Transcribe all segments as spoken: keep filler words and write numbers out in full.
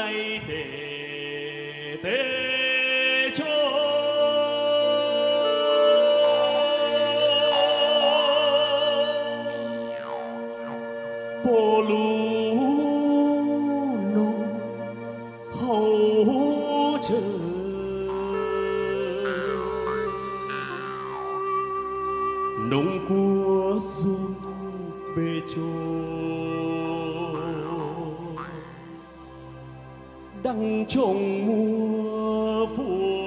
lạy tế tế cho bồ lũ nô hậu chờ nông của dung bê chô đang trồng mùa vua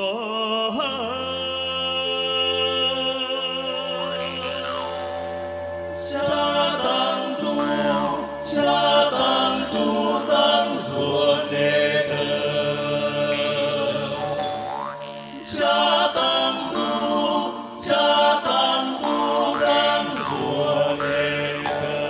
cha tăng tu cha tăng tu tăng ruột đệ tử cha tăng tu cha tăng tu tăng ruột đệ tử.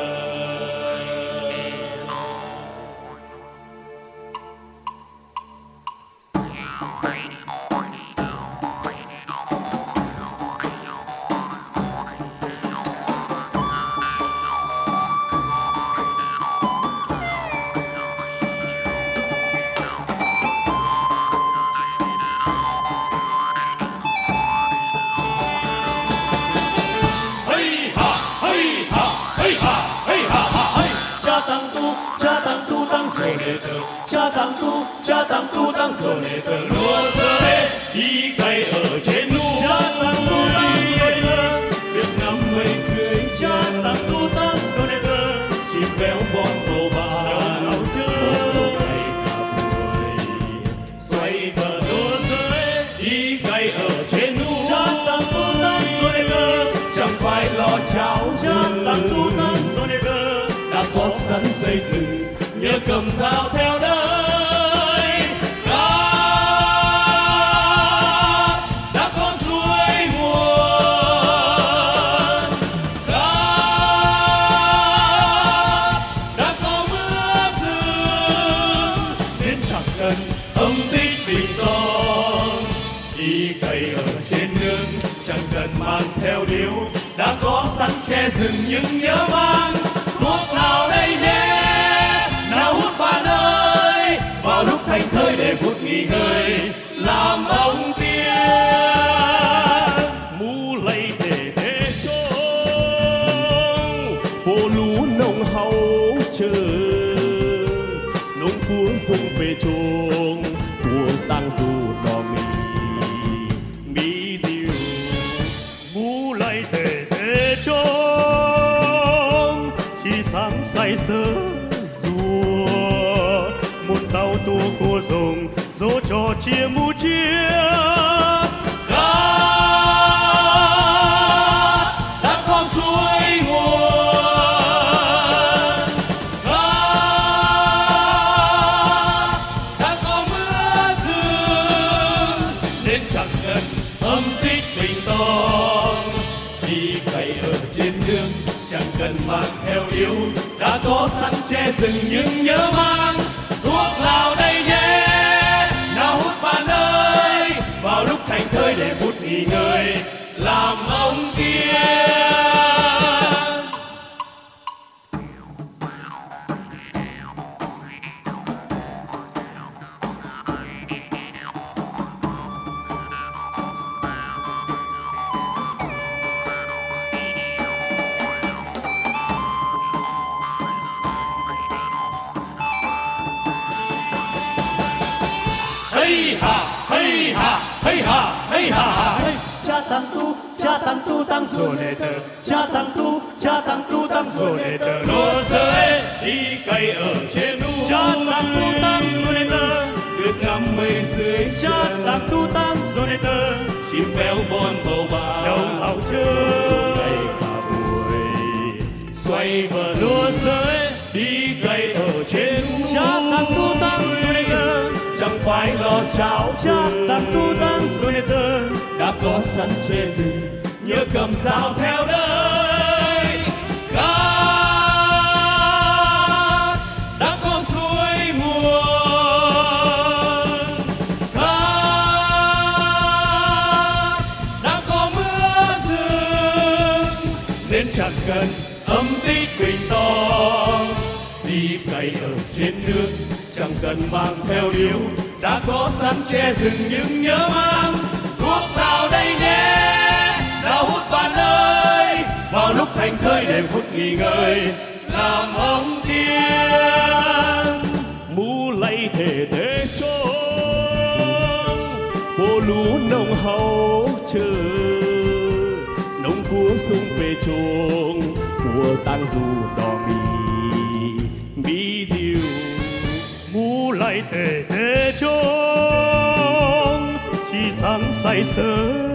Cha tăng tu, cha tăng tu tăng số đệ tử, cha tăng tu, cha tăng tu tăng số đệ tử, lúa sơ lê đi cày ở trên núi. Cha tăng tu tăng số đệ tử, việc ngắm mây dưới. Cha tăng tu tăng số đệ tử, chim véo bon bầu bà áo chơi cả buổi xoay vờ lúa sơ lê đi cày ở trên núi. Cha tăng tu tăng số đệ tử, chẳng phải lo cháo. Cha tăng tu tăng số đệ tử, đã có sẵn xây dựng nhớ cầm dao theo đời. Gác đã có suối nguồn, gác đã có mưa rừng, nên chẳng cần âm tích bình tông. Đi cày ở trên nương chẳng cần mang theo điếu, đã có sẵn che rừng nhưng nhớ mang thuốc nào đây nhé, nào hút bạn ơi, vào lúc thành thơi để phút nghỉ ngơi làm ông tiên. Mũ lây thể thế trông bộ lũ nông hậu chờ nông cua dùng về trông của tăng dù đỏ mì mì diều. Mũ lây thể thế trông chỉ sáng say sơ rùa một tàu tua của rồng dỗ cho chia mũ chia. Gác đã có suối nguồn, gác đã có mưa rừng, nên chẳng cần âm tích bình tông. Đi cày ở trên nương chẳng cần mang theo điếu, đã có sẵn che rừng nhưng nhớ mang thuốc lào đây nhé, nào hút bạn ơi, vào lúc thành thơi để phút nghỉ ngơi làm ông tiên. Hey ha, hey ha, hey ha, hey ha. Cha tăng tu, cha tăng tu tăng số đệ tử, cha tăng tu, cha tăng tu tăng số đệ tử, lúa sơ lê đi cày ở trên núi. Cha tăng tu tăng số đệ tử, được ngắm mây dưới. Cha tăng tu tăng số đệ tử, chim véo bon bầu bà đồng hậu chơi cả buổi xoay vờ lúa sơ lê đi cày ở trên núi. Cha tăng tu tăng số đệ tử, chẳng phải lo cháo. Cha tăng tu tăng số đệ tử, đã có sẵn che rừng nhớ cầm dao theo đời. Gác đã có suối nguồn, gác đã có mưa rừng, nên chẳng cần âm tích bình tông. Đi đi cày ở trên nước, chẳng cần mang theo điếu, đã có sẵn che rừng nhưng nhớ mang thuốc lào đây nhé. Nào hút bạn ơi, vào lúc thành thơi để phút nghỉ ngơi làm ông tiên. Mũ lay thể thế trông cô lũ nông hậu chờ nông cua sung về chuồng của tang dù đỏ mì mỹ diệu. Mũ lay thể thế trông chỉ sáng say sớ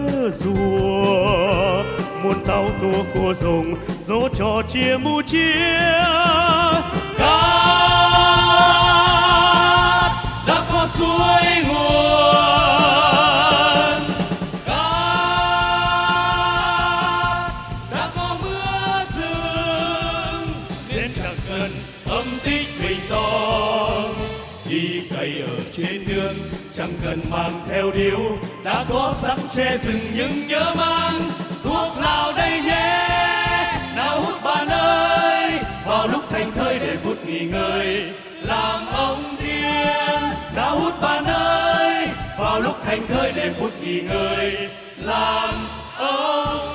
rùa, muôn tàu tua của rồng dỗ trò chia mu chia. Cát đã có suối nguồn, cát đã có mưa rừng, nên chẳng cần âm tích mình to. Đi cày ở trên nương chẳng cần mang theo điếu, đã có sẵn che rừng nhưng nhớ mang thuốc lào đây nhé. Nào hút bạn ơi, vào lúc thành thơi để phút nghỉ ngơi làm ông tiên. Nào hút bạn ơi, vào lúc thành thơi để phút nghỉ ngơi làm ông